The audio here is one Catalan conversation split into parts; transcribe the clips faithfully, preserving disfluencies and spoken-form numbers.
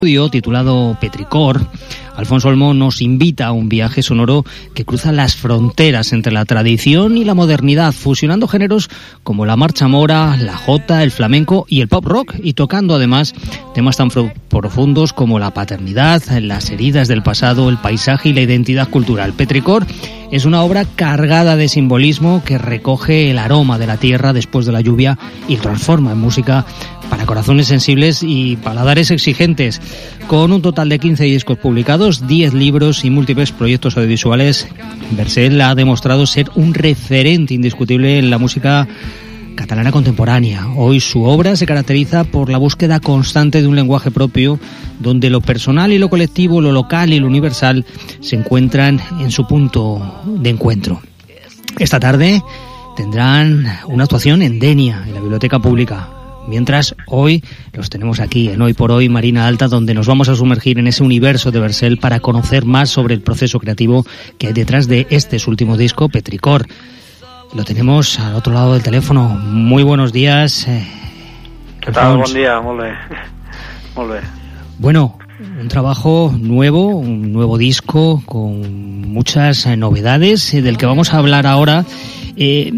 Titulado Petricor, Alfonso Olmo nos invita a un viaje sonoro que cruza las fronteras entre la tradición y la modernidad, fusionando géneros como la marcha mora, la jota, el flamenco y el pop rock, y tocando además temas tan profundos como la paternidad, las heridas del pasado, el paisaje y la identidad cultural. Petricor es una obra cargada de simbolismo que recoge el aroma de la tierra después de la lluvia y lo transforma en música para corazones sensibles y paladares exigentes. Con un total de quince discos publicados, diez libros y múltiples proyectos audiovisuales, Vercel ha demostrado ser un referente indiscutible en la música catalana contemporánea. Hoy su obra se caracteriza por la búsqueda constante de un lenguaje propio, donde lo personal y lo colectivo, lo local y lo universal se encuentran en su punto de encuentro. Esta tarde tendrán una actuación en Denia, en la Biblioteca Pública. Mientras, hoy los tenemos aquí en Hoy por Hoy Marina Alta, donde nos vamos a sumergir en ese universo de Vercel para conocer más sobre el proceso creativo que hay detrás de este su último disco, Petricor. Lo tenemos al otro lado del teléfono. Muy buenos días. Eh, ¿Qué tal? Buen día, molt bé. Molt bé. Bueno, un trabajo nuevo, un nuevo disco con muchas eh, novedades, eh, del que vamos a hablar ahora. Eh,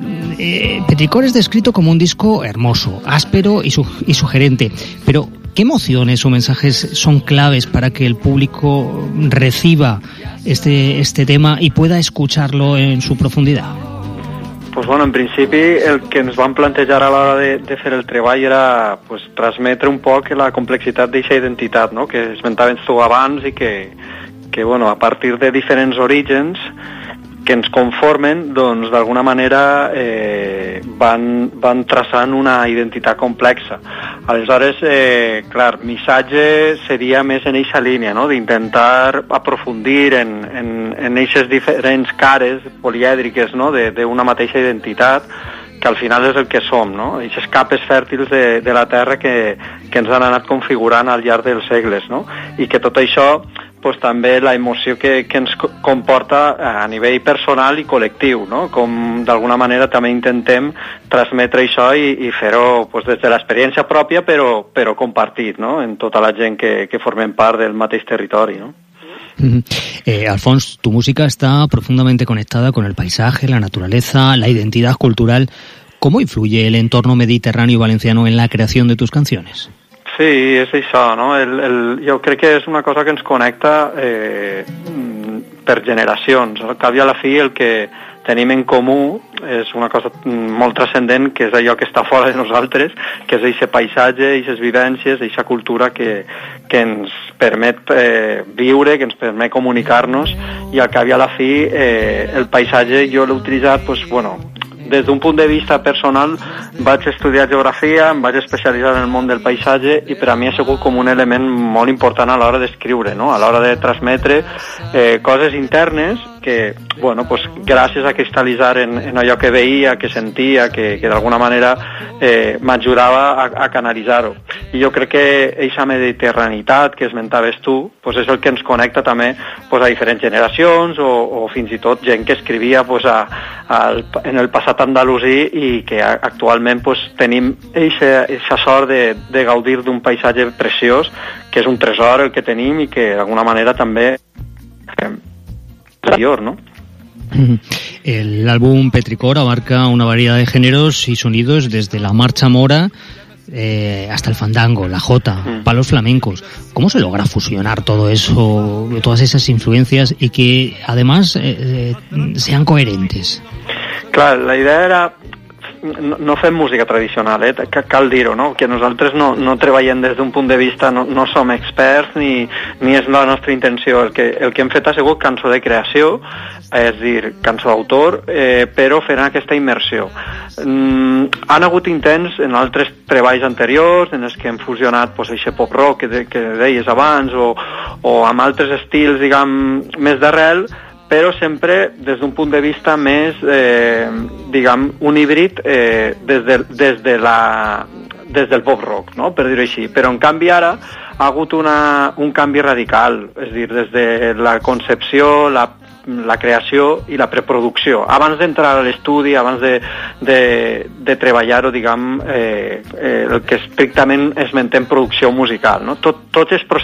eh, Petricor es descrito como un disco hermoso, áspero y, su, y sugerente, pero ¿qué emociones o mensajes son claves para que el público reciba este, este tema y pueda escucharlo en su profundidad? Pues bueno, en principi el que ens vam plantejar a l'hora de, de fer el treball era pues, transmetre un poc la complexitat d'aquesta identitat, no? Que esmentaves tu abans i que, que bueno, a partir de diferents orígens que ens conformen, doncs d'alguna manera eh, van, van traçant una identitat complexa. Aleshores, eh, clar, missatge seria més en eixa línia, no? D'intentar aprofundir en, en, en eixes diferents cares polièdriques, no? D'una mateixa identitat, que al final és el que som, no? Eixes capes fèrtils de, de la terra que, que ens han anat configurant al llarg dels segles, no? I que tot això pues, també la emoció que, que ens comporta a nivell personal i col·lectiu, no? Com d'alguna manera també intentem transmetre això i, i fer-ho pues, des de l'experiència pròpia però, però compartit, no? En tota la gent que, que formem part del mateix territori, no? Eh, Alfons, tu música está profundamente conectada con el paisaje, la naturaleza, la identidad cultural. ¿Cómo influye el entorno mediterráneo y valenciano en la creación de tus canciones? Sí, és això, no? El, el, jo crec que és una cosa que ens connecta eh, per generacions. Al cap i a la fi el que tenim en comú és una cosa molt transcendent, que és allò que està fora de nosaltres, que és aquest paisatge, aquestes vivències, aquesta cultura que, que ens permet eh, viure, que ens permet comunicar-nos, i al cap i a la fi eh, el paisatge jo l'he utilitzat, pues, bueno, des d'un punt de vista personal vaig estudiar geografia, em vaig especialitzar en el món del paisatge i per a mi ha sigut com un element molt important a l'hora d'escriure, no? A l'hora de transmetre eh, coses internes que, bueno, pues, gràcies a cristal·litzar en, en allò que veia, que sentia, que, que d'alguna manera eh, m'ajudava a, a canalitzar-ho. I jo crec que aquesta mediterranitat que esmentaves tu pues, és el que ens connecta també pues, a diferents generacions o, o fins i tot gent que escrivia pues, a, a, en el passat andalusí i que actualment pues, tenim aquesta sort de, de gaudir d'un paisatge preciós, que és un tresor el que tenim i que d'alguna manera també eh, mayor, ¿no? El álbum Petricor abarca una variedad de géneros y sonidos, desde la marcha mora eh, hasta el fandango, la jota, mm. palos flamencos. ¿Cómo se logra fusionar todo eso, todas esas influencias y que además eh, sean coherentes? Clar, la idea era no, no fem música tradicional, eh? Cal dir-ho, no? Que nosaltres no, no treballem des d'un punt de vista, no, no som experts ni, ni és la nostra intenció. El que, el que hem fet ha sigut cançó de creació, és dir, cançó d'autor, eh, però fent aquesta immersió. Mm, han hagut intents en altres treballs anteriors en els que hem fusionat pues, aquest pop rock que, de, que deies abans o, o amb altres estils, diguem, més d'arrel, però sempre des d'un punt de vista més, eh, diguem, un híbrid eh, des, de, des, de la, des del pop rock, no? Per dir-ho així. Però en canvi ara ha hagut una, un canvi radical, és dir, des de la concepció, la la creació i la preproducció. Abans d'entrar a l'estudi, abans de, de, de treballar-ho, diguem, eh, eh, el que estrictament esmentem producció musical, no? Tot, tots els